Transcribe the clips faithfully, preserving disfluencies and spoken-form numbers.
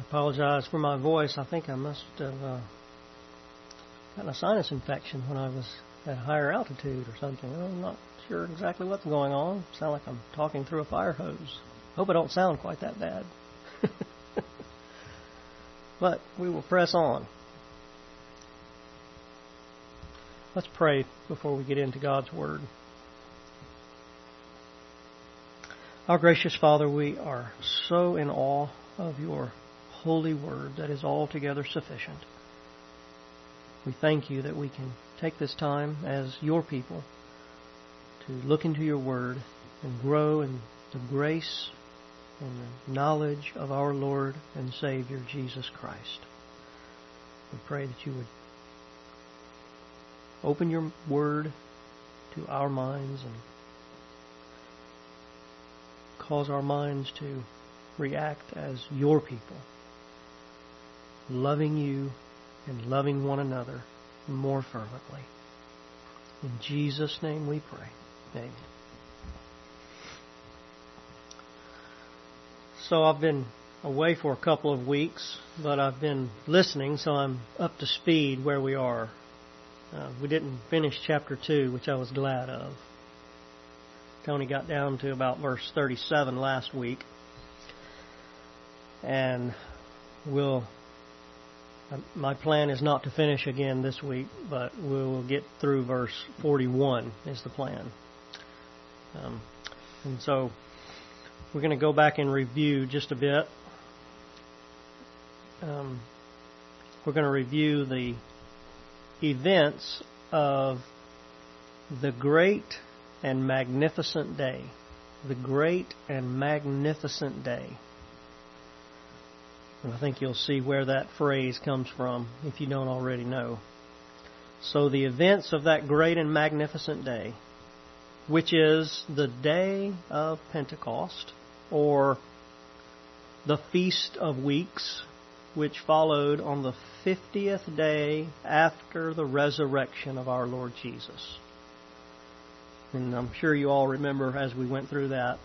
Apologize for my voice. I think I must have uh, gotten a sinus infection when I was at higher altitude or something. I'm not sure exactly what's going on. Sound like I'm talking through a fire hose. Hope I don't sound quite that bad. But we will press on. Let's pray before we get into God's Word. Our gracious Father, we are so in awe of your holy Word that is altogether sufficient. We thank you that we can take this time as your people to look into your Word and grow in the grace and the knowledge of our Lord and Savior, Jesus Christ. We pray that you would open your Word to our minds and cause our minds to react as your people, loving you and loving one another more fervently. In Jesus' name we pray. Amen. So I've been away for a couple of weeks, but I've been listening, so I'm up to speed where we are. Uh, we didn't finish chapter two, which I was glad of. Tony got down to about verse thirty-seven last week. And we'll, my plan is not to finish again this week, but we'll get through verse forty-one is the plan. Um, and so we're going to go back and review just a bit. Um, we're going to review the events of the great and magnificent day. The great and magnificent day. And I think you'll see where that phrase comes from if you don't already know. So the events of that great and magnificent day, which is the day of Pentecost, or the Feast of Weeks, which followed on the fiftieth day after the resurrection of our Lord Jesus. And I'm sure you all remember as we went through that.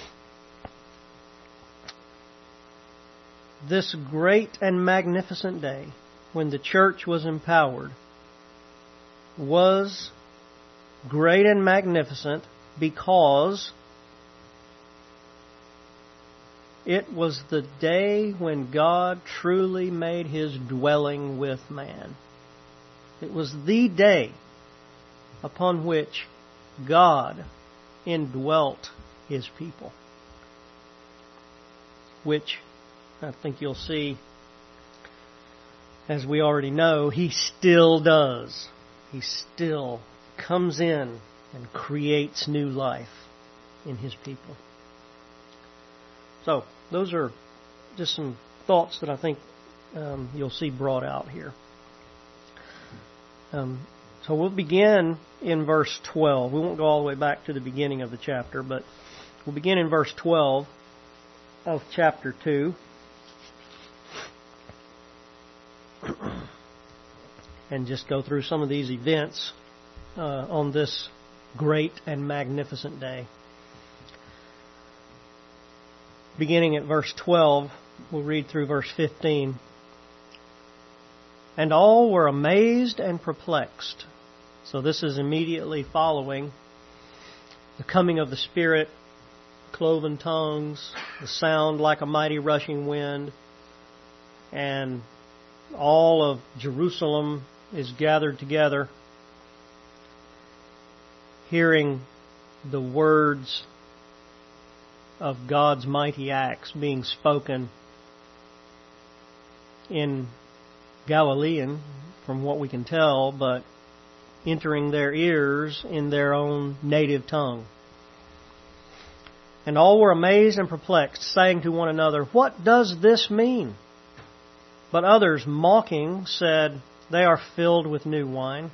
This great and magnificent day, when the church was empowered, was great and magnificent because it was the day when God truly made His dwelling with man. It was the day upon which God indwelt His people, which I think you'll see, as we already know, He still does. He still comes in and creates new life in His people. So, those are just some thoughts that I think um, you'll see brought out here. Um, so we'll begin in verse twelve. We won't go all the way back to the beginning of the chapter, but we'll begin in verse twelve of chapter two. And just go through some of these events uh, on this great and magnificent day. Beginning at verse twelve, we'll read through verse fifteen. And all were amazed and perplexed. So this is immediately following the coming of the Spirit, cloven tongues, the sound like a mighty rushing wind, and all of Jerusalem is gathered together, hearing the words of God's mighty acts being spoken in Galilean, from what we can tell, but entering their ears in their own native tongue. And all were amazed and perplexed, saying to one another, "What does this mean?" But others, mocking, said, "They are filled with new wine."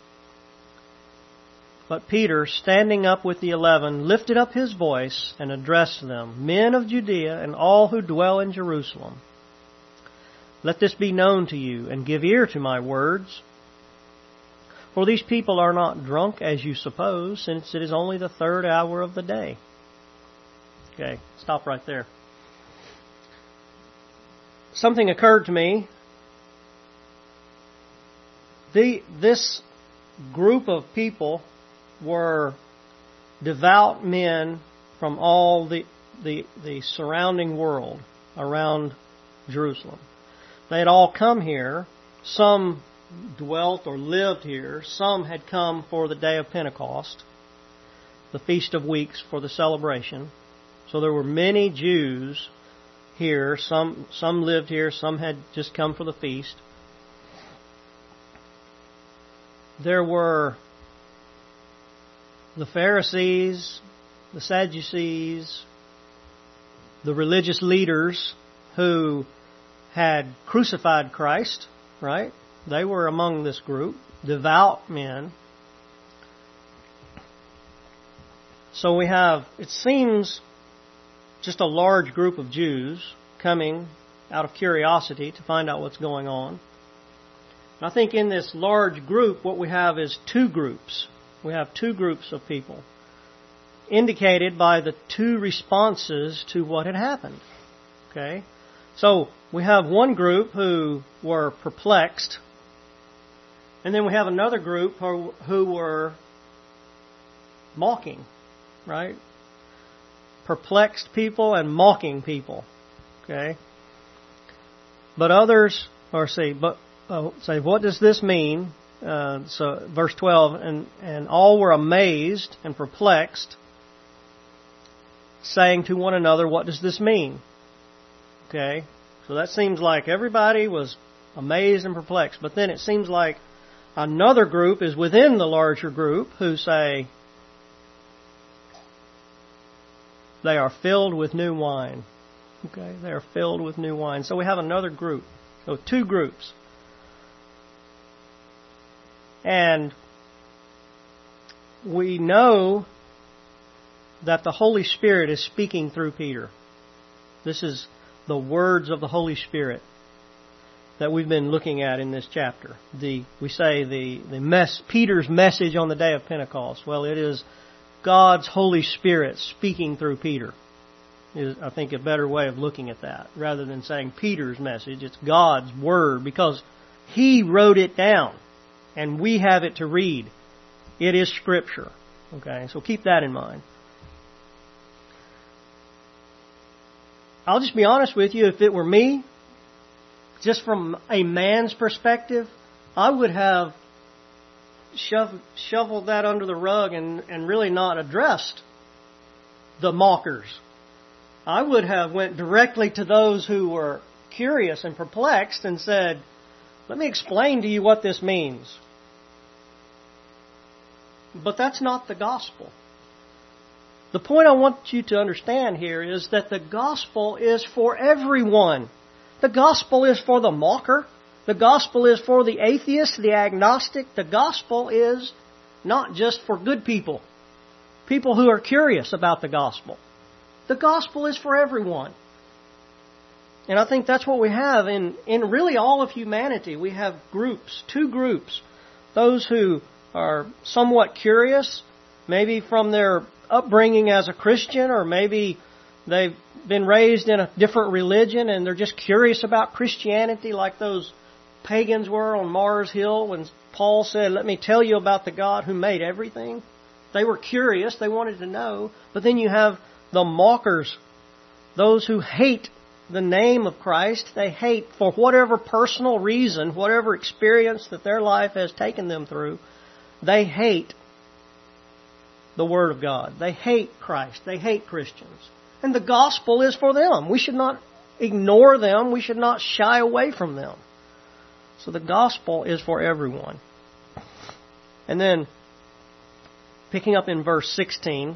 But Peter, standing up with the eleven, lifted up his voice and addressed them, "Men of Judea and all who dwell in Jerusalem, let this be known to you, and give ear to my words. For these people are not drunk, as you suppose, since it is only the third hour of the day." Okay, stop right there. something occurred to me. The, this group of people were devout men from all the, the, the surrounding world around Jerusalem. They had all come here. Some dwelt or lived here. Some had come for the day of Pentecost, the Feast of Weeks for the celebration. So there were many Jews here. Some, some lived here. Some had just come for the feast. There were the Pharisees, the Sadducees, the religious leaders who had crucified Christ, right? They were among this group, devout men. So we have, it seems, just a large group of Jews coming out of curiosity to find out what's going on. I think in this large group, what we have is two groups. We have two groups of people, indicated by the two responses to what had happened. Okay? So, we have one group who were perplexed, and then we have another group who, who were mocking, right? Perplexed people and mocking people. Okay? But others, or see, but Uh, say, what does this mean? Uh, so, verse twelve, and, and all were amazed and perplexed, saying to one another, what does this mean? Okay, so that seems like everybody was amazed and perplexed. But then it seems like another group is within the larger group who say they are filled with new wine. Okay, they are filled with new wine. So we have another group. So two groups. And we know that the Holy Spirit is speaking through Peter. This is the words of the Holy Spirit that we've been looking at in this chapter. The we say the the mess, Peter's message on the day of Pentecost. Well, it is God's Holy Spirit speaking through Peter. Is, I think, a better way of looking at that. Rather than saying Peter's message, it's God's Word, because He wrote it down. And we have it to read. It is Scripture. Okay, so keep that in mind. I'll just be honest with you, if it were me, just from a man's perspective, I would have shoved, shoveled that under the rug and, and really not addressed the mockers. I would have went directly to those who were curious and perplexed and said, let me explain to you what this means. But that's not the gospel. The point I want you to understand here is that the gospel is for everyone. The gospel is for the mocker. The gospel is for the atheist, the agnostic. The gospel is not just for good people, people who are curious about the gospel. The gospel is for everyone. And I think that's what we have in, in really all of humanity. We have groups, two groups. Those who are somewhat curious, maybe from their upbringing as a Christian, or maybe they've been raised in a different religion and they're just curious about Christianity, like those pagans were on Mars Hill when Paul said, let me tell you about the God who made everything. They were curious, they wanted to know. But then you have the mockers, those who hate the name of Christ. They hate, for whatever personal reason, whatever experience that their life has taken them through, they hate the Word of God. They hate Christ. They hate Christians. And the gospel is for them. We should not ignore them. We should not shy away from them. So the gospel is for everyone. And then, picking up in verse sixteen,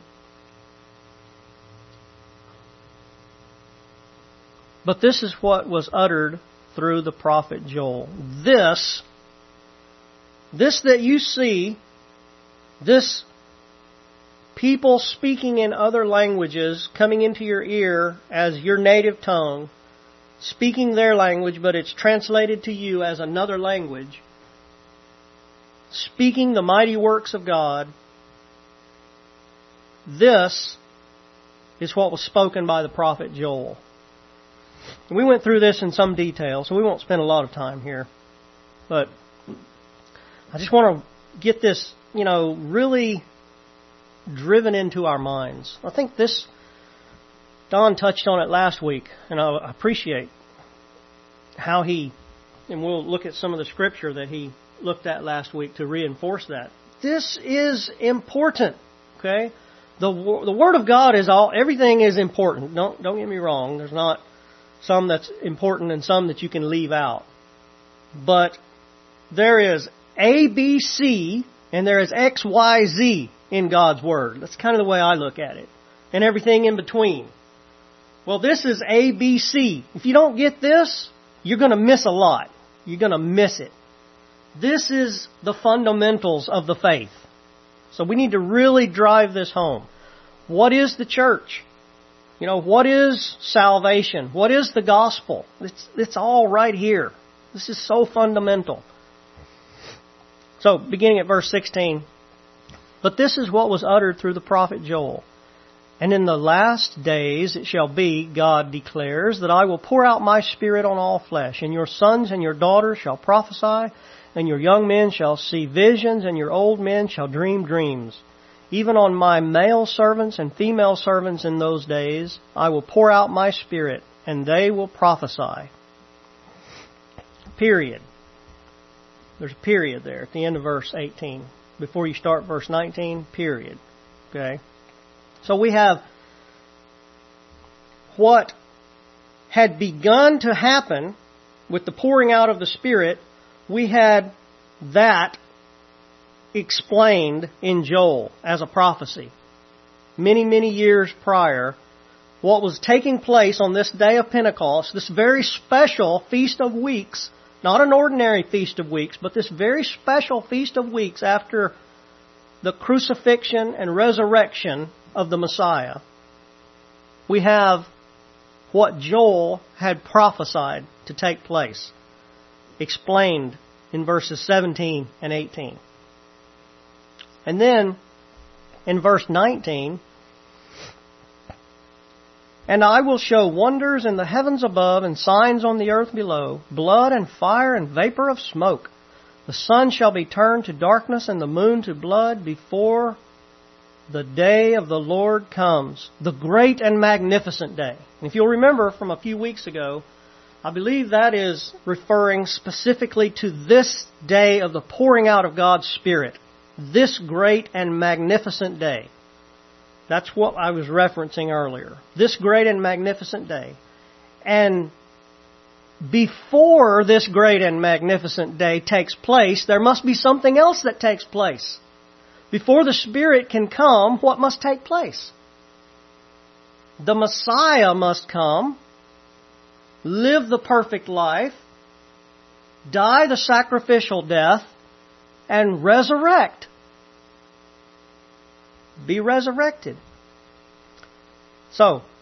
but this is what was uttered through the prophet Joel. This, this that you see, this people speaking in other languages coming into your ear as your native tongue, speaking their language, but it's translated to you as another language, speaking the mighty works of God, this is what was spoken by the prophet Joel. We went through this in some detail, so we won't spend a lot of time here. But I just want to get this, you know, really driven into our minds. I think this, Don touched on it last week, and I appreciate how he, and we'll look at some of the scripture that he looked at last week to reinforce that. This is important, okay? The the Word of God is all, everything is important. Don't don't get me wrong. There's not some that's important and some that you can leave out. But there is A, B, C, and there is X, Y, Z in God's Word. That's kind of the way I look at it. And everything in between. Well, this is A, B, C. If you don't get this, you're going to miss a lot. You're going to miss it. This is the fundamentals of the faith. So we need to really drive this home. What is the church? You know, what is salvation? What is the gospel? It's, it's all right here. This is so fundamental. So, beginning at verse sixteen. But this is what was uttered through the prophet Joel. And in the last days it shall be, God declares, that I will pour out my Spirit on all flesh, and your sons and your daughters shall prophesy, and your young men shall see visions, and your old men shall dream dreams. Even on my male servants and female servants in those days I will pour out my Spirit, and they will prophesy. Period. There's a period there at the end of verse eighteen. Before you start verse nineteen, period. Okay? So we have what had begun to happen with the pouring out of the Spirit. We had that explained in Joel as a prophecy. Many, many years prior, what was taking place on this day of Pentecost, this very special Feast of Weeks, not an ordinary Feast of Weeks, but this very special Feast of Weeks after the crucifixion and resurrection of the Messiah, we have what Joel had prophesied to take place, explained in verses seventeen and eighteen. And then, in verse nineteen, and I will show wonders in the heavens above and signs on the earth below, blood and fire and vapor of smoke. The sun shall be turned to darkness and the moon to blood before the day of the Lord comes, the great and magnificent day. And if you'll remember from a few weeks ago, I believe that is referring specifically to this day of the pouring out of God's Spirit. This great and magnificent day. That's what I was referencing earlier. This great and magnificent day. And before this great and magnificent day takes place, there must be something else that takes place. Before the Spirit can come, what must take place? The Messiah must come, live the perfect life, die the sacrificial death, and resurrect. Be resurrected. So,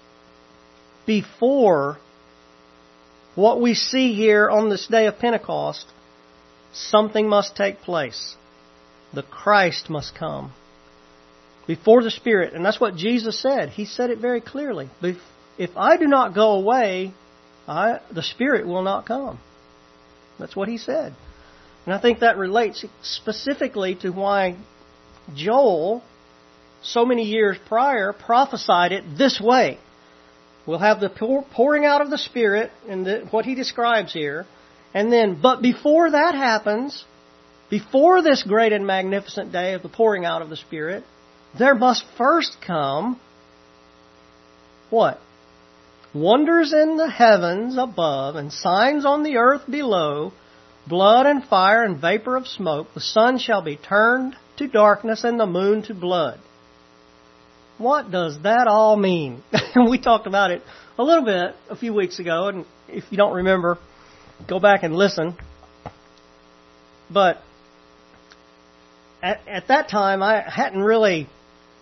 before what we see here on this day of Pentecost, something must take place. The Christ must come. Before the Spirit, and that's what Jesus said. He said it very clearly. If I do not go away, I, the Spirit will not come. That's what He said. And I think that relates specifically to why Joel, so many years prior, prophesied it this way. We'll have the pouring out of the Spirit, and the, what he describes here. And then, but before that happens, before this great and magnificent day of the pouring out of the Spirit, there must first come, what? Wonders in the heavens above and signs on the earth below, blood and fire and vapor of smoke. The sun shall be turned to darkness and the moon to blood. What does that all mean? We talked about it a little bit a few weeks ago, and if you don't remember, go back and listen. But at, at that time, I hadn't really...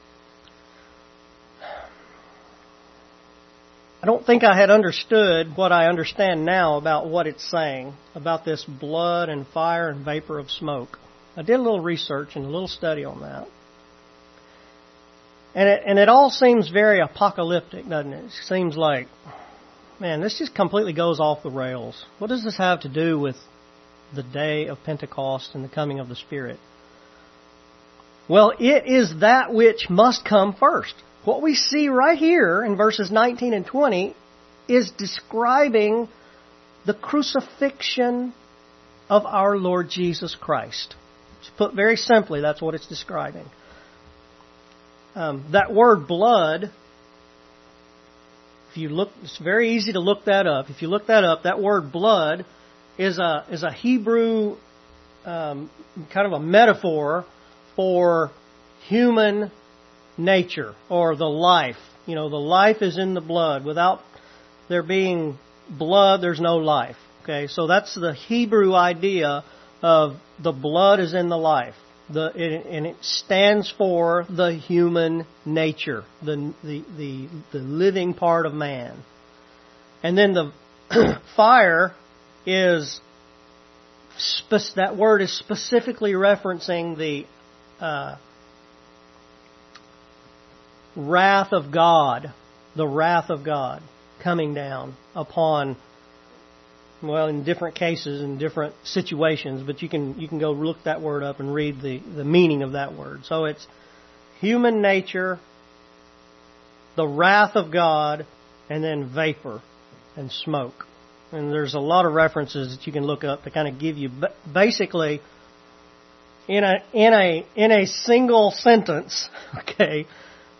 I don't think I had understood what I understand now about what it's saying, about this blood and fire and vapor of smoke. I did a little research and a little study on that. And it, and it all seems very apocalyptic, doesn't it? It seems like, man, this just completely goes off the rails. What does this have to do with the day of Pentecost and the coming of the Spirit? Well, it is that which must come first. What we see right here in verses nineteen and twenty is describing the crucifixion of our Lord Jesus Christ. It's put very simply, that's what it's describing. Um, that word blood, if you look, it's very easy to look that up. If you look that up, that word blood is a is a Hebrew um, kind of a metaphor for human nature or the life. You know, the life is in the blood. Without there being blood, there's no life. Okay, so that's the Hebrew idea of the blood is in the life. The it, and it stands for the human nature, the the the, the living part of man. And then the fire is spe- that word is specifically referencing the uh, wrath of God, the wrath of God coming down upon, well, in different cases, in different situations, but you can you can go look that word up and read the, the meaning of that word. So it's human nature, the wrath of God, and then vapor and smoke. And there's a lot of references that you can look up to kind of give you basically in a in a in a single sentence, okay.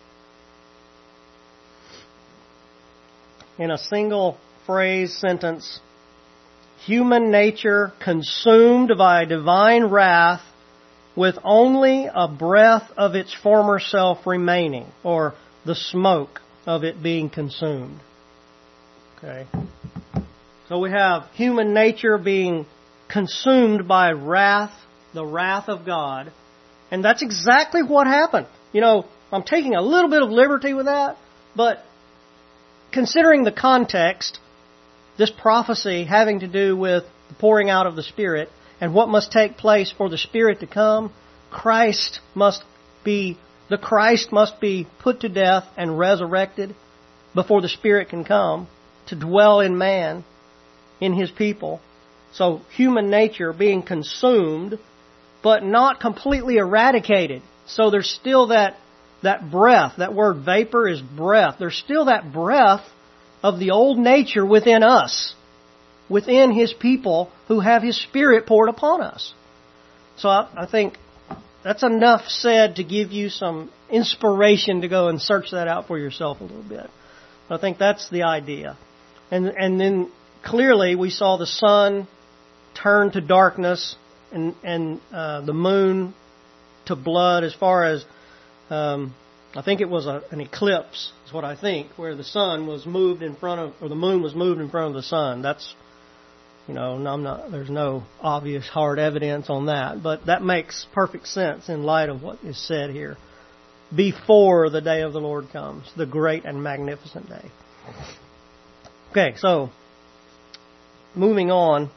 In a single phrase, sentence, human nature consumed by divine wrath with only a breath of its former self remaining, or the smoke of it being consumed. Okay. So we have human nature being consumed by wrath, the wrath of God, and that's exactly what happened. You know, I'm taking a little bit of liberty with that, but considering the context, this prophecy having to do with the pouring out of the Spirit and what must take place for the Spirit to come, Christ must be, the Christ must be put to death and resurrected before the Spirit can come to dwell in man, in His people. So human nature being consumed, but not completely eradicated. So there's still that That breath, that word vapor is breath. There's still that breath of the old nature within us, within His people who have His Spirit poured upon us. So I, I think that's enough said to give you some inspiration to go and search that out for yourself a little bit. I think that's the idea. And and then clearly we saw the sun turn to darkness and, and uh, the moon to blood as far as Um, I think it was a, an eclipse, is what I think, where the sun was moved in front of, or the moon was moved in front of the sun. That's, you know, I'm not. There's no obvious hard evidence on that, but that makes perfect sense in light of what is said here. Before the day of the Lord comes, the great and magnificent day. Okay, so moving on,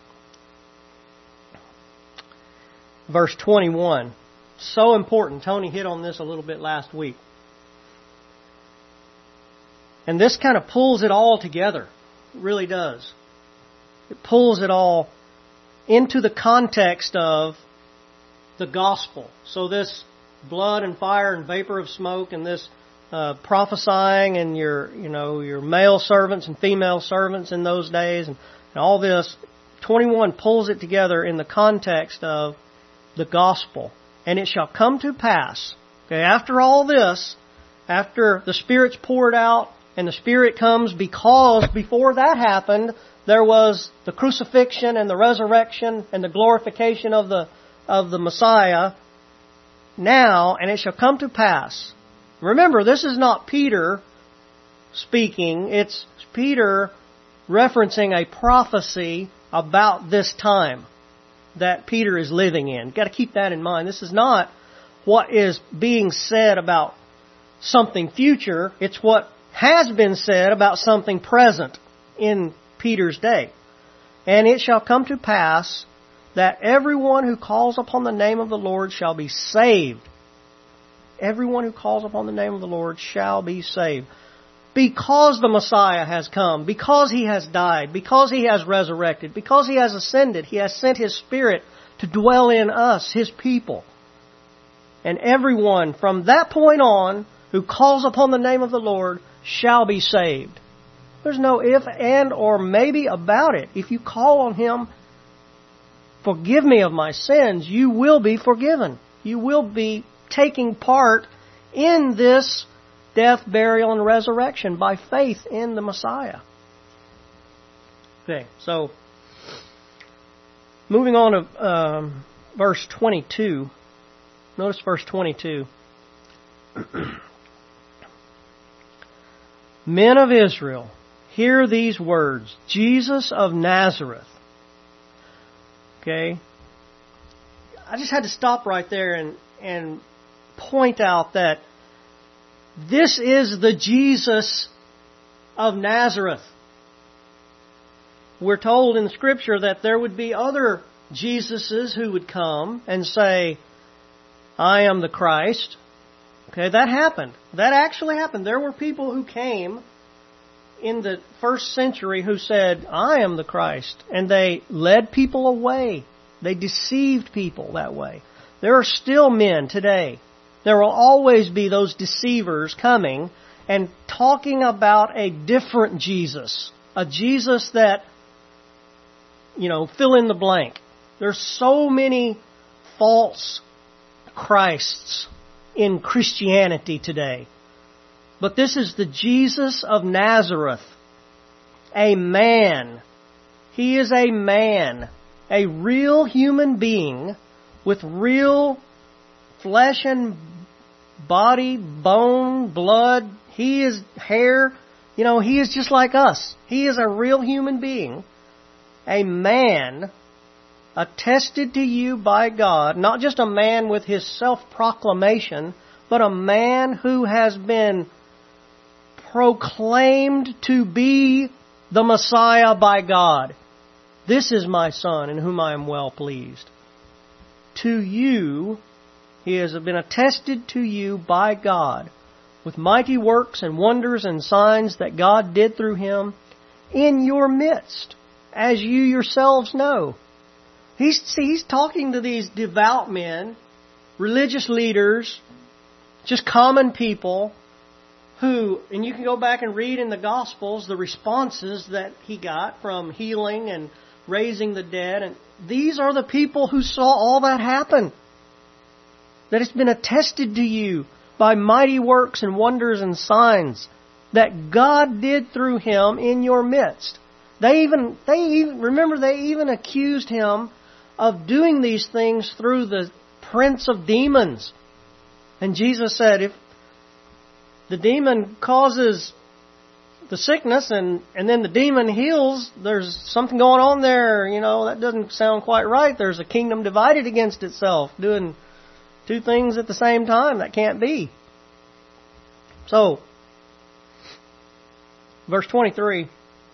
verse twenty-one. So important. Tony hit on this a little bit last week. And this kind of pulls it all together. It really does. It pulls it all into the context of the gospel. So this blood and fire and vapor of smoke and this uh, prophesying and your, you know, your male servants and female servants in those days and, and all this, twenty-one pulls it together in the context of the gospel. And it shall come to pass, okay, after all this, after the Spirit's poured out, and the Spirit comes because before that happened, there was the crucifixion and the resurrection and the glorification of the of the Messiah. Now, and it shall come to pass. Remember, this is not Peter speaking. It's Peter referencing a prophecy about this time that Peter is living in. You've got to keep that in mind. This is not what is being said about something future. It's what has been said about something present in Peter's day. And it shall come to pass that everyone who calls upon the name of the Lord shall be saved. Everyone who calls upon the name of the Lord shall be saved. because the Messiah has come, because He has died, because He has resurrected, because He has ascended, He has sent His Spirit to dwell in us, His people. And everyone from that point on who calls upon the name of the Lord shall be saved. There's no if, and, or maybe about it. If you call on Him, forgive me of my sins, you will be forgiven. You will be taking part in this death, burial, and resurrection by faith in the Messiah. Okay, so moving on to um, verse twenty-two. Notice verse twenty-two. Men of Israel, hear these words, Jesus of Nazareth. Okay? I just had to stop right there and, and point out that this is the Jesus of Nazareth. We're told in Scripture that there would be other Jesuses who would come and say, I am the Christ. Okay, that happened. That actually happened. There were people who came in the first century who said, I am the Christ. And they led people away. They deceived people that way. There are still men today. There will always be those deceivers coming and talking about a different Jesus. A Jesus that, you know, fill in the blank. There's so many false Christs in Christianity today. But this is the Jesus of Nazareth. A man. He is a man. A real human being with real flesh and body, bone, blood. He is hair. You know, He is just like us. He is a real human being. A man attested to you by God, not just a man with his self-proclamation, but a man who has been proclaimed to be the Messiah by God. This is my Son in whom I am well pleased. To you, He has been attested to you by God with mighty works and wonders and signs that God did through Him in your midst, as you yourselves know. He's, see, he's talking to these devout men, religious leaders, just common people who, and you can go back and read in the Gospels the responses that he got from healing and raising the dead. And these are the people who saw all that happen. That it's been attested to you by mighty works and wonders and signs that God did through Him in your midst. They even, they even, remember they even accused Him of doing these things through the prince of demons. And Jesus said, if the demon causes the sickness and, and then the demon heals, there's something going on there, you know, that doesn't sound quite right. There's a kingdom divided against itself, doing two things at the same time. That can't be. So, verse twenty-three.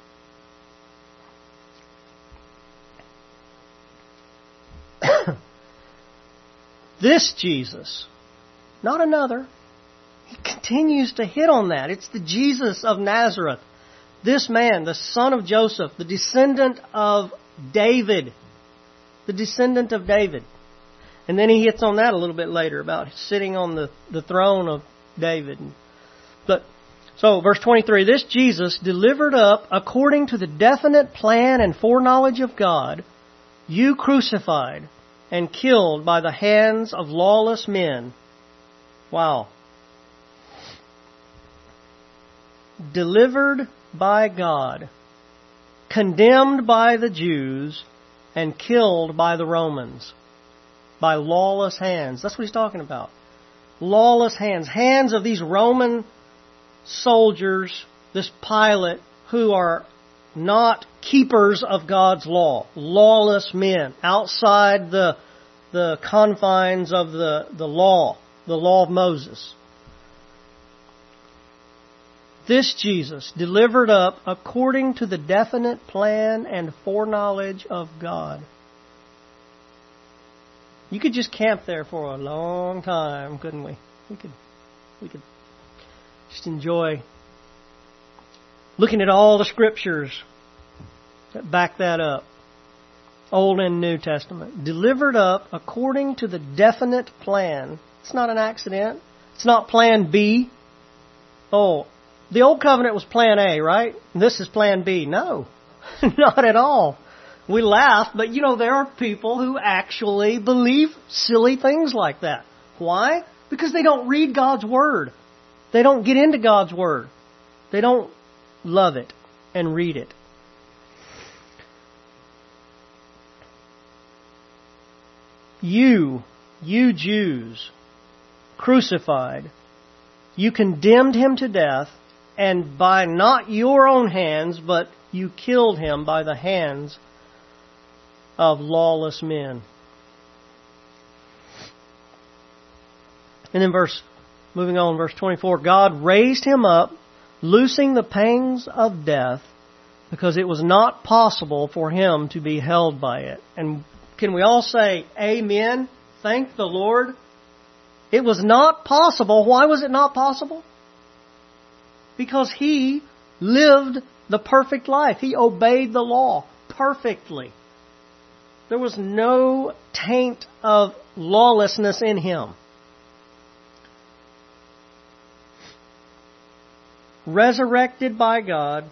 This Jesus, not another. He continues to hit on that. It's the Jesus of Nazareth. This man, the son of Joseph, the descendant of David. The descendant of David. And then he hits on that a little bit later about sitting on the, the throne of David. But so, verse twenty-three, this Jesus delivered up according to the definite plan and foreknowledge of God, you crucified and killed by the hands of lawless men. Wow. Delivered by God, condemned by the Jews, and killed by the Romans. By lawless hands. That's what he's talking about. Lawless hands. Hands of these Roman soldiers, this Pilate, who are not keepers of God's law. Lawless men. Outside the, the confines of the, the law. The law of Moses. This Jesus delivered up according to the definite plan and foreknowledge of God. You could just camp there for a long time, couldn't we? We could, we could just enjoy Looking at all the scriptures that back that up. Old and New Testament. Delivered up according to the definite plan. It's not an accident. It's not plan B. Oh, the Old Covenant was plan A, right? This is plan B. No, not at all. We laugh, but you know, there are people who actually believe silly things like that. Why? Because they don't read God's Word. They don't get into God's Word. They don't love it and read it. You, you Jews, crucified, you condemned Him to death, and by not your own hands, but you killed Him by the hands of lawless men. And then verse, moving on, verse twenty-four, God raised Him up, loosing the pangs of death, because it was not possible for Him to be held by it. And can we all say, Amen? Thank the Lord. It was not possible. Why was it not possible? Because He lived the perfect life. He obeyed the law perfectly. There was no taint of lawlessness in Him. Resurrected by God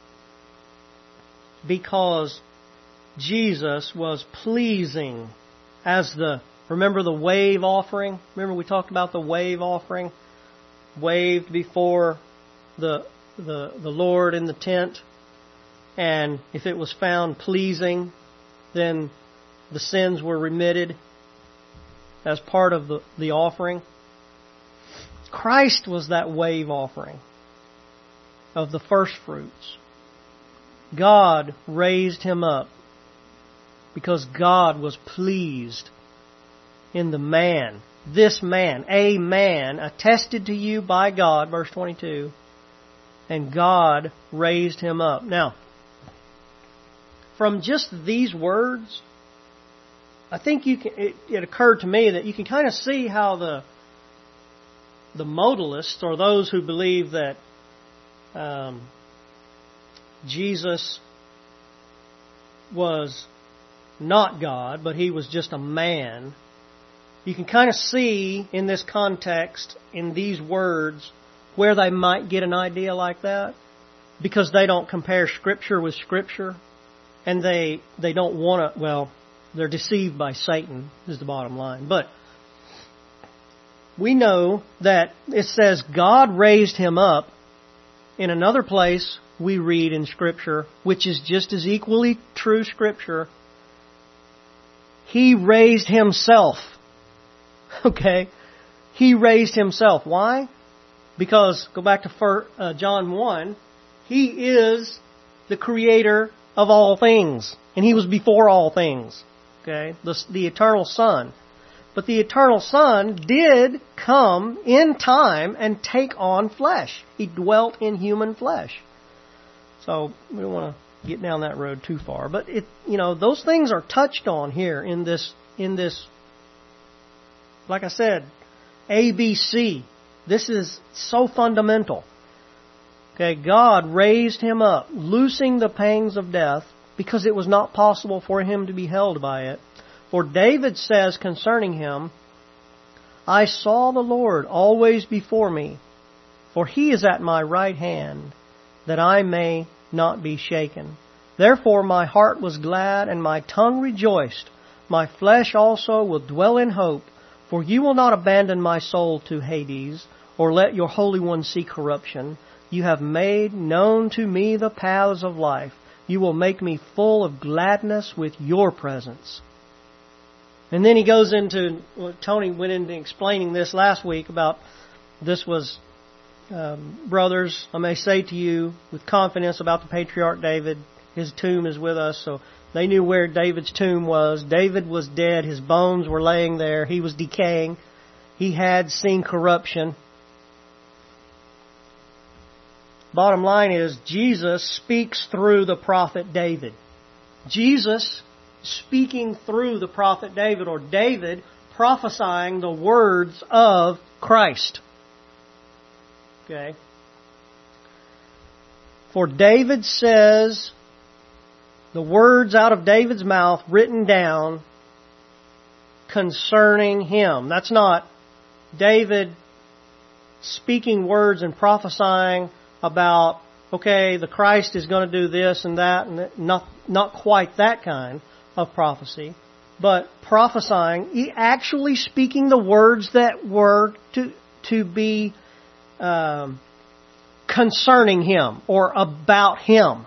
because Jesus was pleasing as the, remember the wave offering? Remember we talked about the wave offering? Waved before the, the, the Lord in the tent. And if it was found pleasing, then the sins were remitted as part of the, the offering. Christ was that wave offering of the first fruits. God raised Him up because God was pleased in the man, this man, a man, attested to you by God, verse twenty-two, and God raised Him up. Now, from just these words, I think you can, it, it occurred to me that you can kind of see how the the modalists, or those who believe that um, Jesus was not God, but He was just a man. You can kind of see in this context, in these words, where they might get an idea like that, because they don't compare Scripture with Scripture, and they they don't want to. Well, they're deceived by Satan, is the bottom line. But we know that it says God raised Him up. In another place we read in Scripture, which is just as equally true Scripture, He raised Himself. Okay? He raised Himself. Why? Because, go back to John one, He is the Creator of all things. And He was before all things. Okay? The, the eternal Son. But the eternal Son did come in time and take on flesh. He dwelt in human flesh. So, we don't want to get down that road too far. But, it, you know, those things are touched on here in this, in this, like I said, A B C. This is so fundamental. Okay, God raised Him up, loosing the pangs of death, because it was not possible for Him to be held by it. For David says concerning Him, I saw the Lord always before me, for He is at my right hand, that I may not be shaken. Therefore my heart was glad, and my tongue rejoiced. My flesh also will dwell in hope, for you will not abandon my soul to Hades, or let your Holy One see corruption. You have made known to me the paths of life. You will make me full of gladness with your presence. And then he goes into, well, Tony went into explaining this last week about this was, um, brothers, I may say to you with confidence about the patriarch David, his tomb is with us. So they knew where David's tomb was. David was dead. His bones were laying there. He was decaying. He had seen corruption. Bottom line is, Jesus speaks through the prophet David. Jesus speaking through the prophet David, or David prophesying the words of Christ. Okay. For David says, the words out of David's mouth written down concerning him. That's not David speaking words and prophesying about, okay, the Christ is going to do this and that, and not not quite that kind of prophecy, but prophesying, he actually speaking the words that were to to be um, concerning him or about him,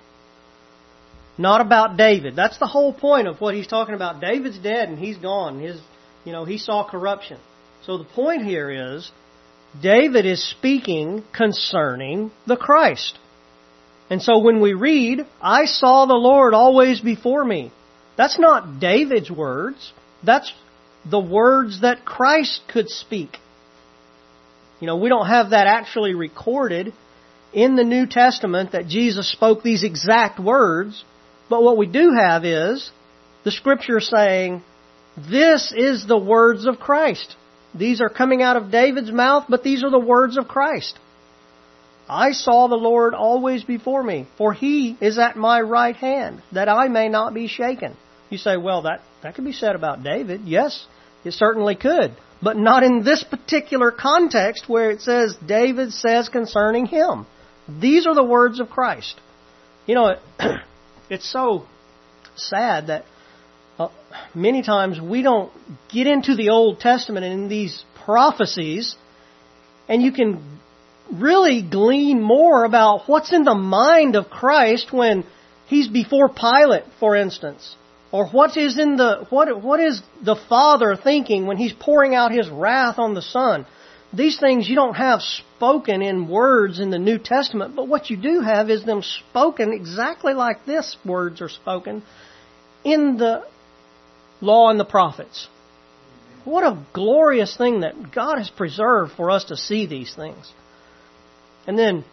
not about David. That's the whole point of what he's talking about. David's dead and he's gone. His, you know, he saw corruption. So the point here is, David is speaking concerning the Christ. And so when we read, I saw the Lord always before me, that's not David's words. That's the words that Christ could speak. You know, we don't have that actually recorded in the New Testament that Jesus spoke these exact words. But what we do have is the Scripture saying, this is the words of Christ. These are coming out of David's mouth, but these are the words of Christ. I saw the Lord always before me, for He is at my right hand, that I may not be shaken. You say, well, that, that could be said about David. Yes, it certainly could. But not in this particular context where it says David says concerning him. These are the words of Christ. You know, it, it's so sad that uh, many times we don't get into the Old Testament and in these prophecies, and you can really glean more about what's in the mind of Christ when He's before Pilate, for instance. Or what is in the what what is the Father thinking when He's pouring out His wrath on the Son? These things you don't have spoken in words in the New Testament, but what you do have is them spoken exactly like this words are spoken in the Law and the Prophets. What a glorious thing that God has preserved for us to see these things. And then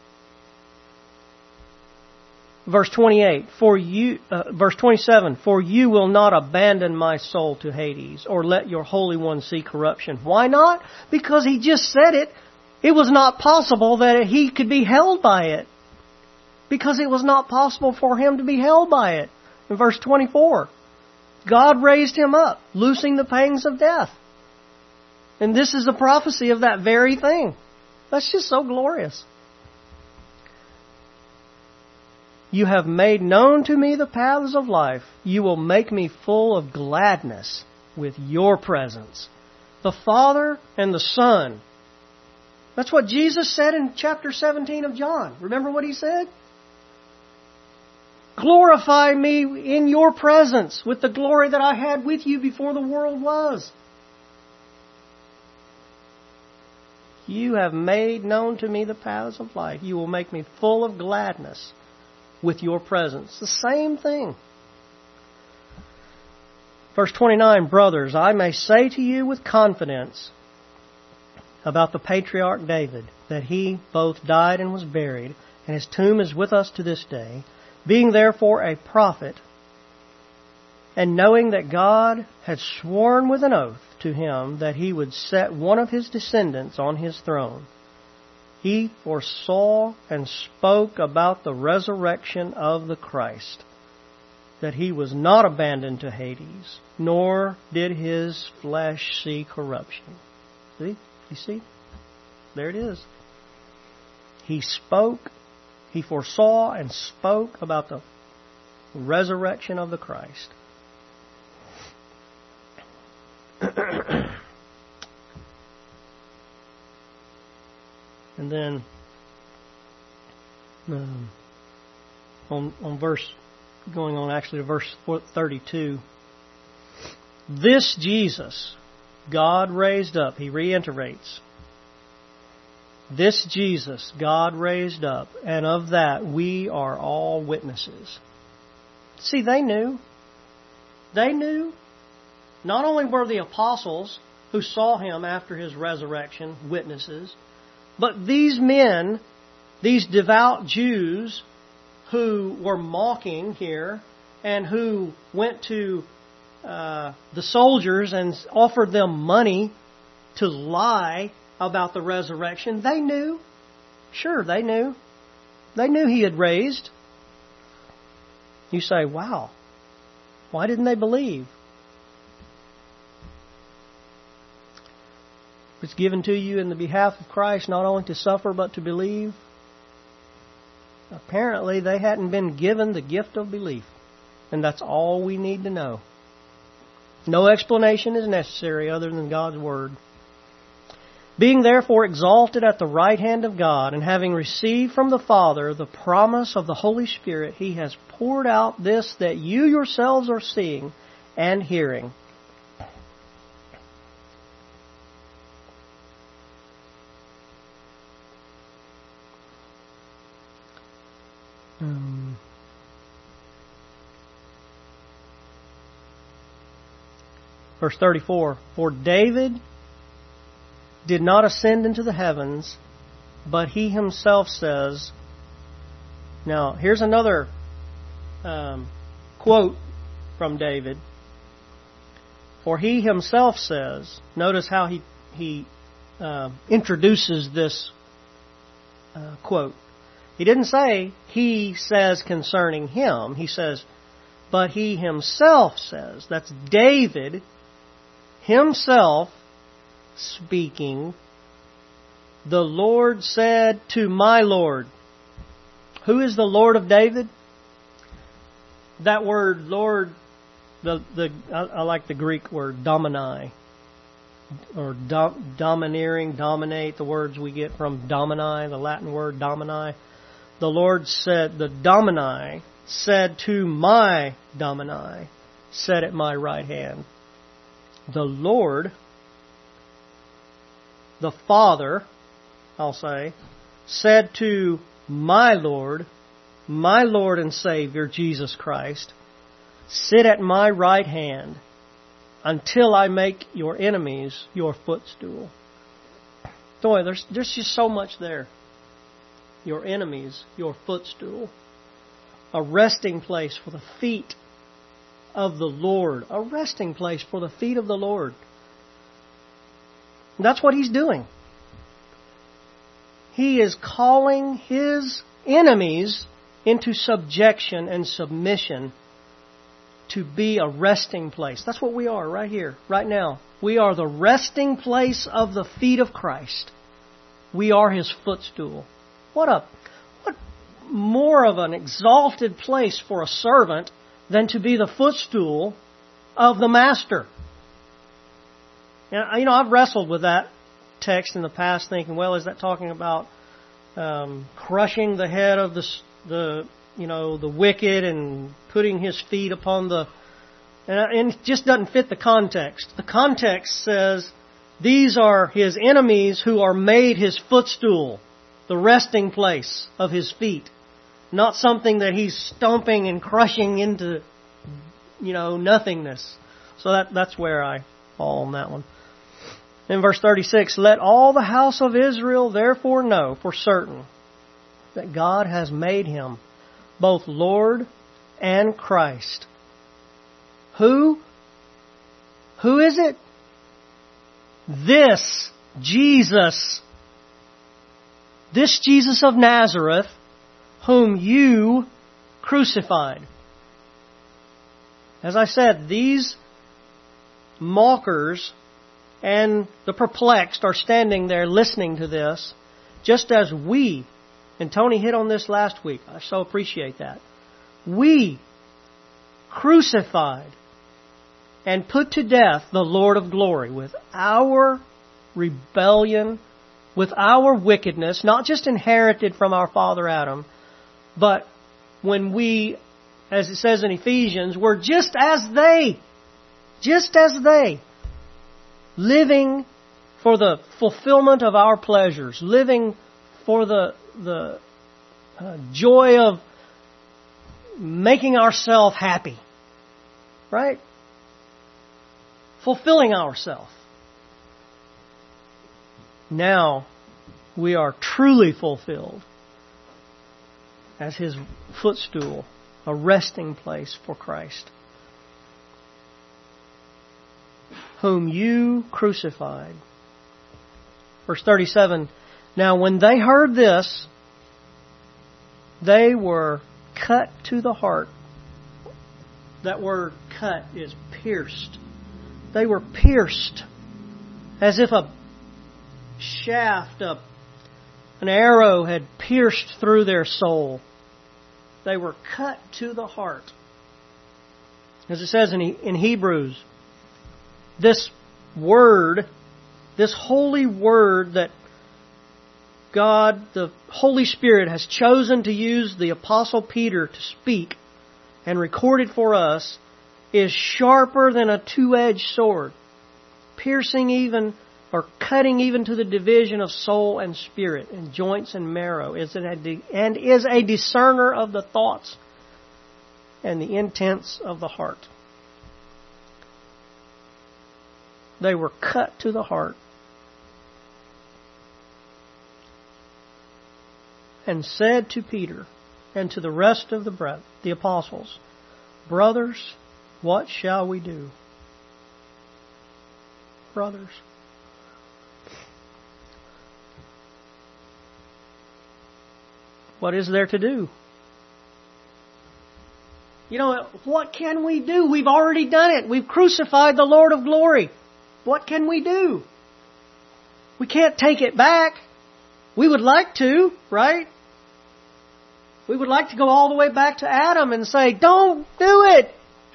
verse twenty-eight, for you, uh, verse twenty-seven, for you will not abandon my soul to Hades, or let your Holy One see corruption. Why not? Because He just said it. It was not possible that He could be held by it. Because it was not possible for Him to be held by it. In verse twenty-four, God raised Him up, loosing the pangs of death. And this is a prophecy of that very thing. That's just so glorious. You have made known to me the paths of life. You will make me full of gladness with your presence. The Father and the Son. That's what Jesus said in chapter seventeen of John. Remember what He said? Glorify me in your presence with the glory that I had with you before the world was. You have made known to me the paths of life. You will make me full of gladness with your presence. The same thing. Verse twenty-nine, brothers, I may say to you with confidence about the patriarch David, that he both died and was buried, and his tomb is with us to this day, being therefore a prophet, and knowing that God had sworn with an oath to him that He would set one of His descendants on His throne. He foresaw and spoke about the resurrection of the Christ, that He was not abandoned to Hades, nor did His flesh see corruption. See? You see? There it is. He spoke, He foresaw and spoke about the resurrection of the Christ. And then um, on, on verse, going on actually to verse thirty-two, this Jesus God raised up, he reiterates, this Jesus God raised up, and of that we are all witnesses. See, they knew. They knew. Not only were the apostles who saw Him after His resurrection witnesses, but these men, these devout Jews who were mocking here and who went to uh, the soldiers and offered them money to lie about the resurrection, they knew. Sure, they knew. They knew He had raised. You say, wow, why didn't they believe? It's given to you in the behalf of Christ not only to suffer but to believe. Apparently they hadn't been given the gift of belief. And that's all we need to know. No explanation is necessary other than God's Word. Being therefore exalted at the right hand of God, and having received from the Father the promise of the Holy Spirit, He has poured out this that you yourselves are seeing and hearing. Um, verse thirty-four, For David did not ascend into the heavens, but he himself says... Now, here's another um, quote from David. For he himself says... Notice how he, he uh, introduces this uh, quote. He didn't say, he says concerning him. He says, but he himself says. That's David himself speaking. The Lord said to my Lord. Who is the Lord of David? That word, Lord, the the I, I like the Greek word dominai, or do, domineering, dominate. The words we get from domini, the Latin word domini. The Lord said, the domini said to my domini, set at my right hand. The Lord, the Father, I'll say, said to my Lord, my Lord and Savior, Jesus Christ, sit at my right hand until I make your enemies your footstool. Boy, there's, there's just so much there. Your enemies, your footstool. A resting place for the feet of the Lord. A resting place for the feet of the Lord. And that's what He's doing. He is calling His enemies into subjection and submission to be a resting place. That's what we are right here, right now. We are the resting place of the feet of Christ. We are His footstool. What a what more of an exalted place for a servant than to be the footstool of the Master. And, you know, I've wrestled with that text in the past, thinking, well, is that talking about um, crushing the head of the the you know the wicked and putting his feet upon the and, and it just doesn't fit the context. The context says these are His enemies who are made His footstool. The resting place of His feet. Not something that He's stomping and crushing into, you know, nothingness. So that that's where I fall on that one. In verse thirty-six, let all the house of Israel therefore know for certain that God has made Him both Lord and Christ. Who? Who is it? This Jesus. This Jesus of Nazareth, whom you crucified. As I said, these mockers and the perplexed are standing there listening to this, just as we, and Tony hit on this last week, I so appreciate that, we crucified and put to death the Lord of glory with our rebellion, with our wickedness, not just inherited from our father Adam, but when we, as it says in Ephesians, were just as they, just as they, living for the fulfillment of our pleasures, living for the the uh, joy of making ourselves happy, right? Fulfilling ourselves. Now we are truly fulfilled as His footstool, a resting place for Christ, whom you crucified. Verse thirty-seven, now when they heard this, They were cut to the heart. That word cut is pierced. They were pierced as if a shaft, a, an arrow had pierced through their soul. They were cut to the heart. As it says in, in Hebrews, this word, this holy word that God, the Holy Spirit, has chosen to use the Apostle Peter to speak and record it for us, is sharper than a two-edged sword, piercing even or cutting even to the division of soul and spirit and joints and marrow, is it a, and is a discerner of the thoughts and the intents of the heart. They were cut to the heart. And said to Peter and to the rest of the brethren, the apostles, "Brothers, what shall we do?" Brothers. What is there to do? You know, what can we do? We've already done it. We've crucified the Lord of glory. What can we do? We can't take it back. We would like to, right? We would like to go all the way back to Adam and say, "Don't do it."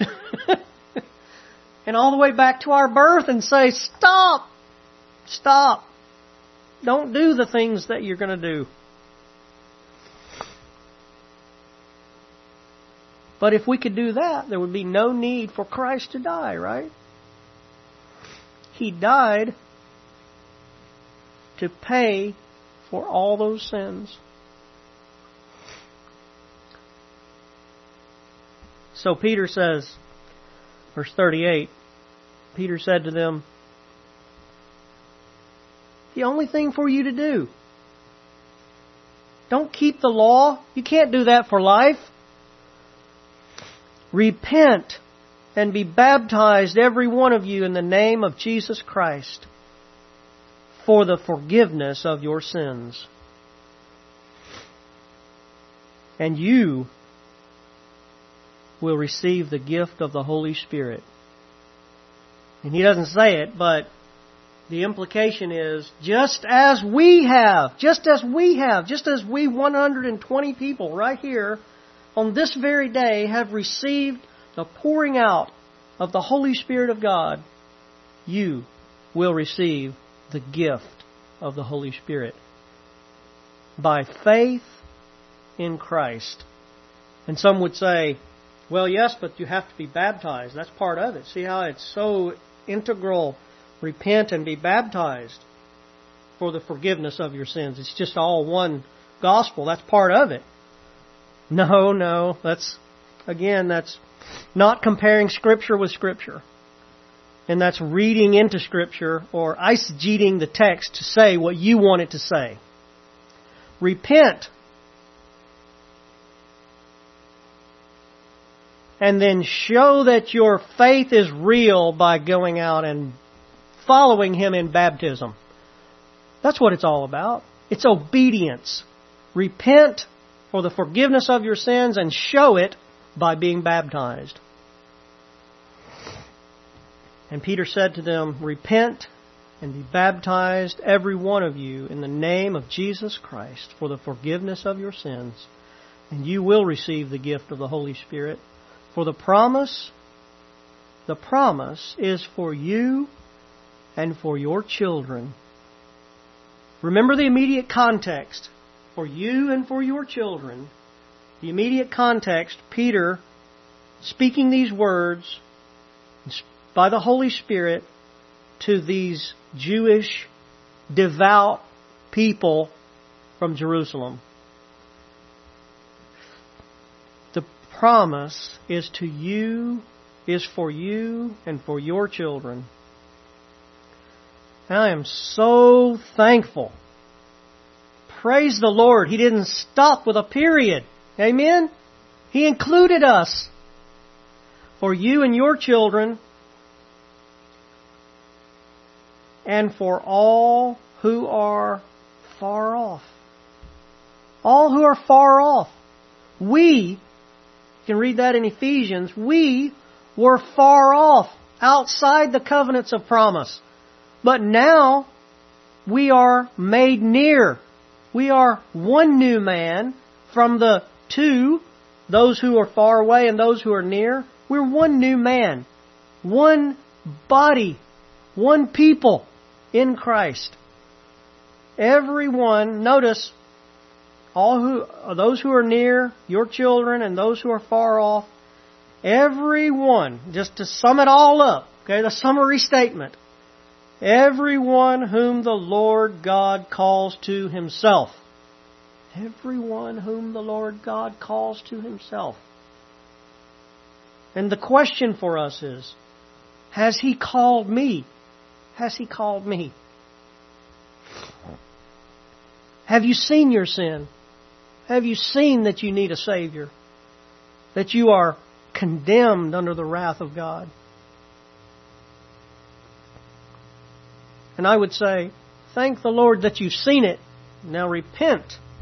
And all the way back to our birth and say, "Stop. Stop. Don't do the things that you're going to do." But if we could do that, there would be no need for Christ to die, right? He died to pay for all those sins. So Peter says, verse thirty-eight, Peter said to them, "The only thing for you to do, don't keep the law. You can't do that for life. Repent and be baptized, every one of you, in the name of Jesus Christ, for the forgiveness of your sins. And you will receive the gift of the Holy Spirit." And he doesn't say it, but the implication is, just as we have, just as we have, just as we one hundred twenty people right here on this very day have received the pouring out of the Holy Spirit of God, you will receive the gift of the Holy Spirit by faith in Christ. And some would say, "Well, yes, but you have to be baptized. That's part of it." See how it's so integral. Repent and be baptized for the forgiveness of your sins. It's just all one gospel. That's part of it. No, no. That's, again, that's not comparing Scripture with Scripture. And that's reading into Scripture or eisegeting the text to say what you want it to say. Repent. And then show that your faith is real by going out and following Him in baptism. That's what it's all about. It's obedience. Repent for the forgiveness of your sins and show it by being baptized. And Peter said to them, "Repent and be baptized, every one of you, in the name of Jesus Christ, for the forgiveness of your sins, and you will receive the gift of the Holy Spirit. For the promise, the promise is for you and for your children." Remember the immediate context. For you and for your children. The immediate context, Peter speaking these words by the Holy Spirit to these Jewish devout people from Jerusalem. The promise is to you, is for you and for your children. And I am so thankful. Praise the Lord. He didn't stop with a period. Amen? He included us. For you and your children, and for all who are far off. All who are far off. We, you can read that in Ephesians, we were far off, outside the covenants of promise. But now we are made near. We are one new man from the two, those who are far away and those who are near. We're one new man, one body, one people in Christ. Everyone, notice, all who, those who are near, your children, and those who are far off, everyone, just to sum it all up, okay, the summary statement, everyone whom the Lord God calls to Himself. Everyone whom the Lord God calls to Himself. And the question for us is, has He called me? Has He called me? Have you seen your sin? Have you seen that you need a Savior? That you are condemned under the wrath of God? And I would say, thank the Lord that you've seen it. Now repent.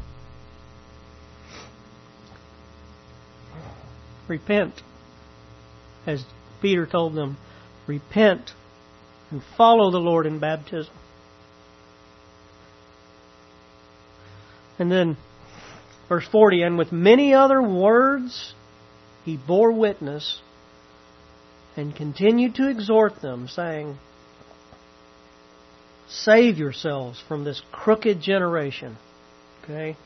Repent. As Peter told them, repent and follow the Lord in baptism. And then, verse forty, and with many other words he bore witness and continued to exhort them, saying, save yourselves from this crooked generation. Okay?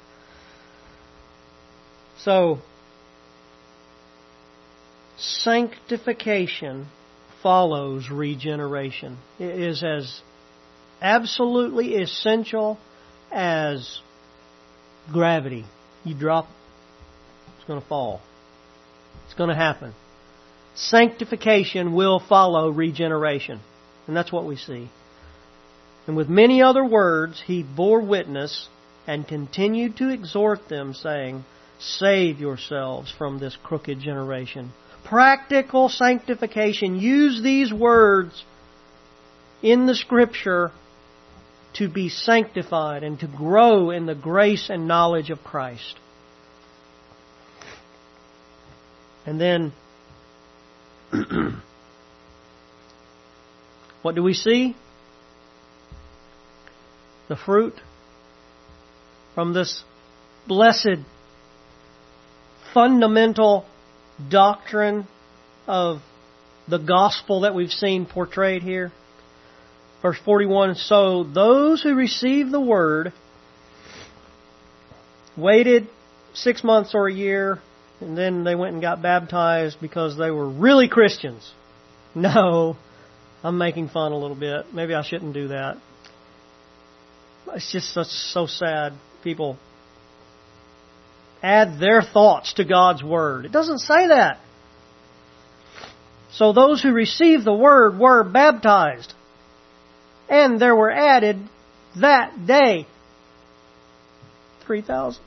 So, sanctification follows regeneration. It is as absolutely essential as gravity. You drop, it's going to fall. It's going to happen. Sanctification will follow regeneration. And that's what we see. And with many other words, he bore witness and continued to exhort them, saying, save yourselves from this crooked generation. Practical sanctification. Use these words in the Scripture to be sanctified and to grow in the grace and knowledge of Christ. And then, what do we see? The fruit from this blessed, fundamental doctrine of the gospel that we've seen portrayed here. Verse forty-one, so those who received the word waited six months or a year, and then they went and got baptized because they were really Christians. No, I'm making fun a little bit. Maybe I shouldn't do that. It's just so, so sad. People add their thoughts to God's Word. It doesn't say that. So those who received the Word were baptized. And there were added that day three thousand.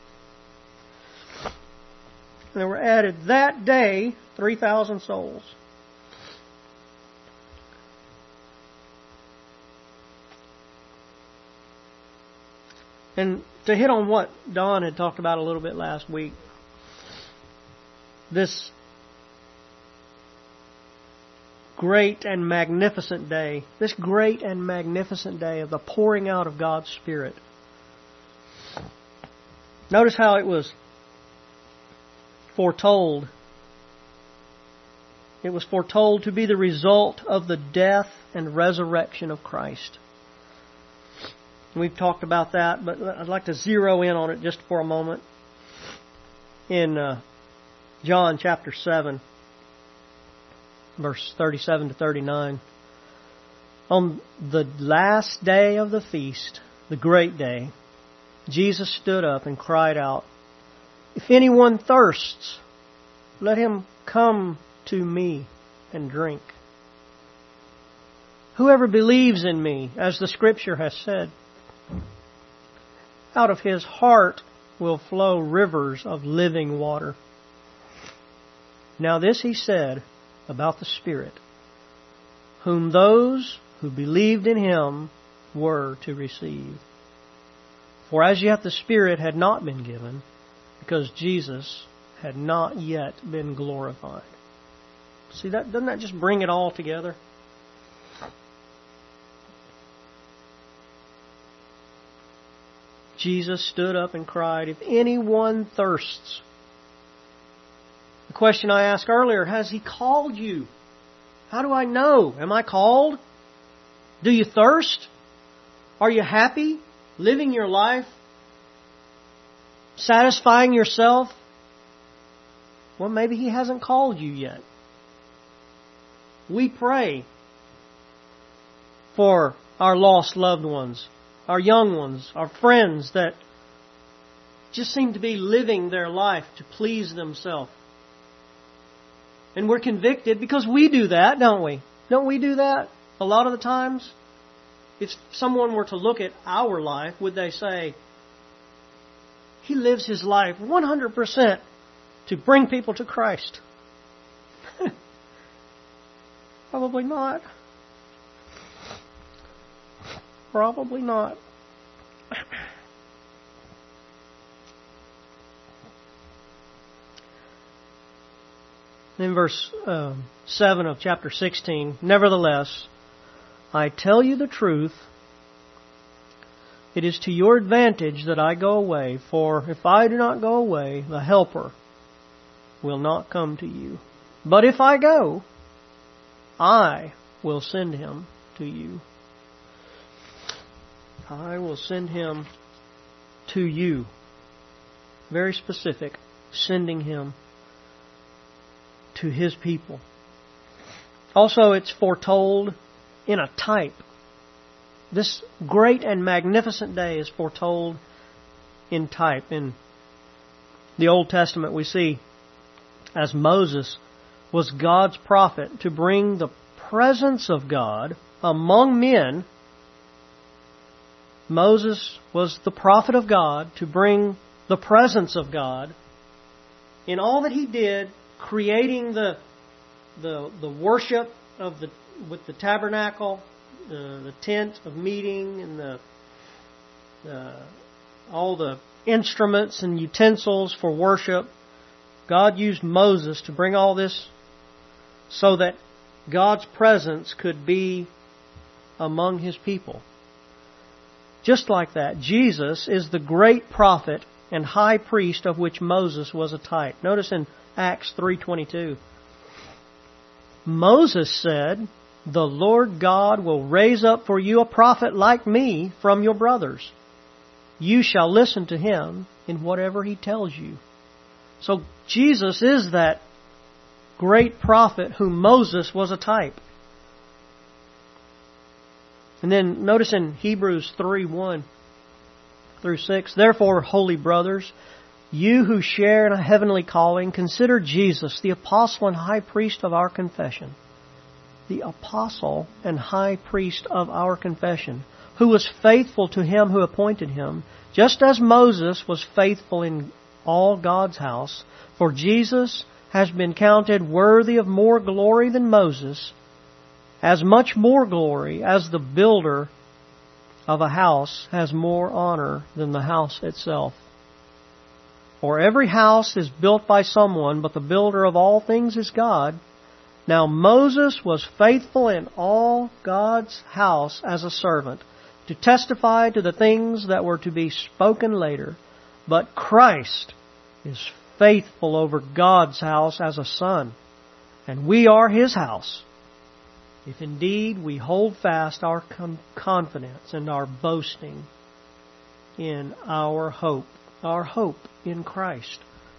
There were added that day three thousand souls. And to hit on what Don had talked about a little bit last week, this great and magnificent day, this great and magnificent day of the pouring out of God's Spirit. Notice how it was foretold. It was foretold to be the result of the death and resurrection of Christ. We've talked about that, but I'd like to zero in on it just for a moment. In uh, John chapter seven, verse thirty-seven to thirty-nine. On the last day of the feast, the great day, Jesus stood up and cried out, if anyone thirsts, let him come to me and drink. Whoever believes in me, as the Scripture has said, out of his heart will flow rivers of living water. Now this he said about the Spirit, whom those who believed in him were to receive. For as yet the Spirit had not been given, because Jesus had not yet been glorified. See, that doesn't that just bring it all together? Jesus stood up and cried, "If anyone thirsts." The question I asked earlier, has He called you? How do I know? Am I called? Do you thirst? Are you happy living your life? Satisfying yourself? Well, maybe He hasn't called you yet. We pray for our lost loved ones, our young ones, our friends that just seem to be living their life to please themselves. And we're convicted because we do that, don't we? Don't we do that a lot of the times? If someone were to look at our life, would they say, he lives his life one hundred percent to bring people to Christ? Probably not. Probably not. In verse um, seven of chapter sixteen, nevertheless, I tell you the truth, it is to your advantage that I go away, for if I do not go away, the Helper will not come to you. But if I go, I will send him to you. I will send him to you. Very specific, sending him to His people. Also, it's foretold in a type. This great and magnificent day is foretold in type. In the Old Testament, we see as Moses was God's prophet to bring the presence of God among men. Moses was the prophet of God to bring the presence of God in all that he did, creating the the the worship of the with the tabernacle, the, the tent of meeting, and the, the all the instruments and utensils for worship. God used Moses to bring all this so that God's presence could be among His people. Just like that, Jesus is the great prophet and high priest of which Moses was a type. Notice in Acts three twenty-two, Moses said, "The Lord God will raise up for you a prophet like me from your brothers. You shall listen to him in whatever he tells you." So Jesus is that great prophet whom Moses was a type. And then notice in Hebrews three one through six, "Therefore, holy brothers, you who share in a heavenly calling, consider Jesus, the apostle and high priest of our confession." The apostle and high priest of our confession, who was faithful to Him who appointed him, just as Moses was faithful in all God's house. For Jesus has been counted worthy of more glory than Moses, as much more glory as the builder of a house has more honor than the house itself. For every house is built by someone, but the builder of all things is God. Now Moses was faithful in all God's house as a servant, to testify to the things that were to be spoken later. But Christ is faithful over God's house as a son, and we are His house, if indeed we hold fast our confidence and our boasting in our hope, our hope in Christ.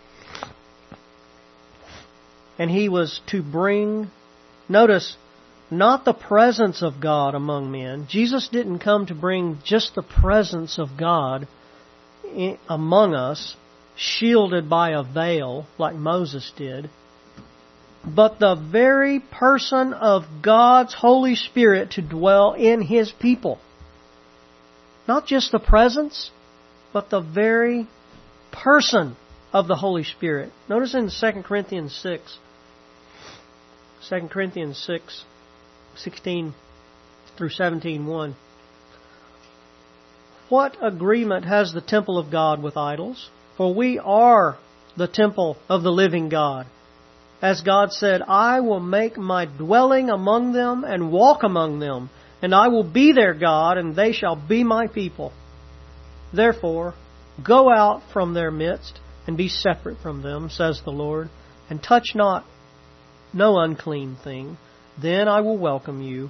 And He was to bring, notice, not the presence of God among men. Jesus didn't come to bring just the presence of God among us, shielded by a veil like Moses did, but the very person of God's Holy Spirit to dwell in His people. Not just the presence, but the very person of the Holy Spirit. Notice in Second Corinthians six, Second Corinthians six, sixteen through seventeen, one. "What agreement has the temple of God with idols? For we are the temple of the living God. As God said, I will make my dwelling among them and walk among them, and I will be their God, and they shall be my people. Therefore, go out from their midst, and be separate from them, says the Lord, and touch not no unclean thing. Then I will welcome you,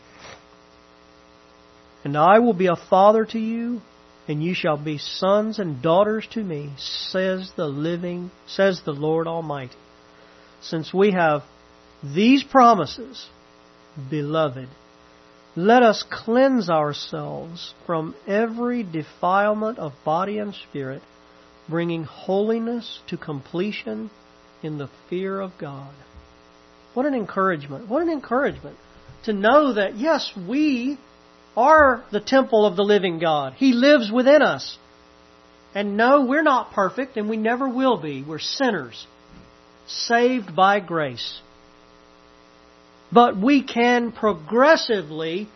and I will be a father to you, and you shall be sons and daughters to me, says the living, says the Lord Almighty. Since we have these promises, beloved, let us cleanse ourselves from every defilement of body and spirit, bringing holiness to completion in the fear of God. What an encouragement. What an encouragement to know that, yes, we are the temple of the living God. He lives within us. And no, we're not perfect, and we never will be. We're sinners, saved by grace. But we can progressively,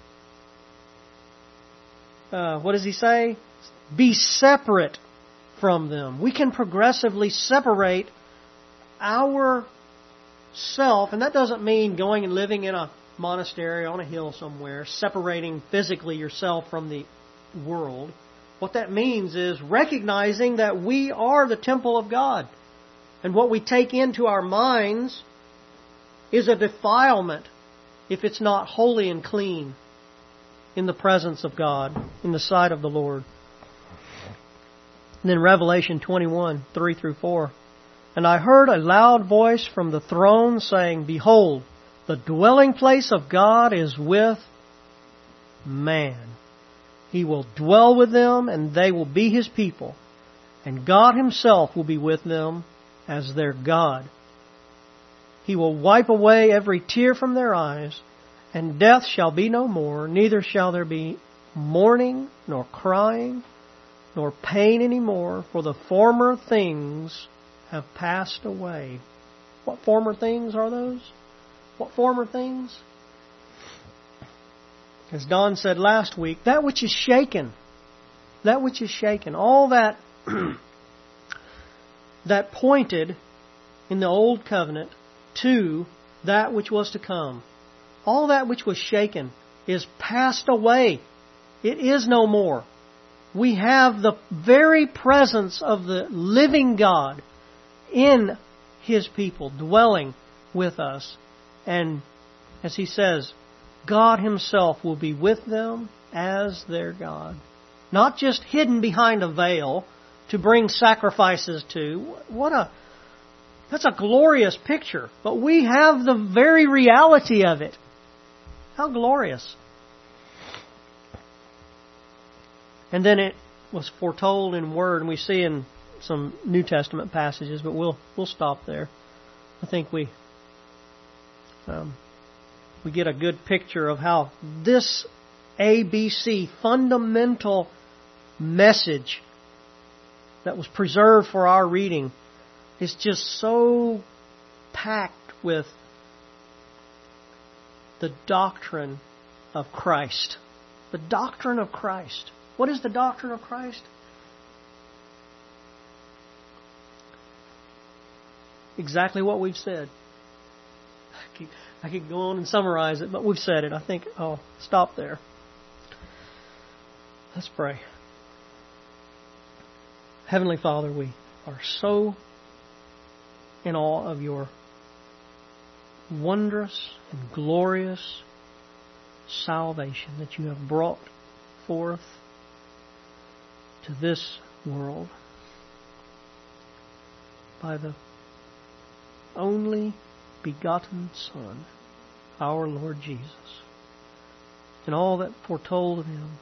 uh, what does he say? Be separate from them. We can progressively separate our self, and that doesn't mean going and living in a monastery on a hill somewhere, separating physically yourself from the world. What that means is recognizing that we are the temple of God. And what we take into our minds is a defilement if it's not holy and clean in the presence of God, in the sight of the Lord. And then Revelation twenty-one, three through four. And I heard a loud voice from the throne saying, Behold, the dwelling place of God is with man. He will dwell with them, and they will be His people. And God Himself will be with them as their God. He will wipe away every tear from their eyes, and death shall be no more, neither shall there be mourning, nor crying, nor pain any more, for the former things have passed away. What former things are those? What former things? As Don said last week, that which is shaken. That which is shaken. All that that pointed in the Old Covenant to that which was to come. All that which was shaken is passed away. It is no more. We have the very presence of the living God in His people, dwelling with us. And as He says, God Himself will be with them as their God. Not just hidden behind a veil to bring sacrifices to. What a That's a glorious picture. But we have the very reality of it. How glorious. And then it was foretold in Word, and we see in some New Testament passages, but we'll we'll stop there. I think we um, we get a good picture of how this A B C fundamental message that was preserved for our reading is just so packed with the doctrine of Christ. The doctrine of Christ. What is the doctrine of Christ? Exactly what we've said. I could, I could go on and summarize it, but we've said it. I think I'll stop there. Let's pray. Heavenly Father, we are so in awe of your wondrous and glorious salvation that you have brought forth to this world by the only begotten Son, our Lord Jesus, and all that foretold of Him.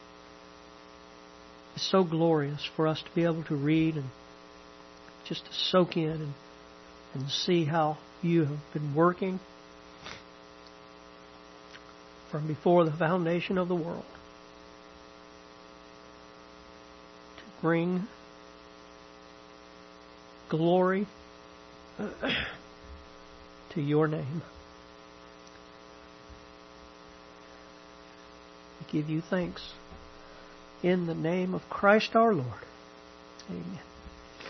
It's so glorious for us to be able to read and just to soak in and, and see how you have been working from before the foundation of the world to bring glory to your name. We give you thanks in the name of Christ our Lord. Amen.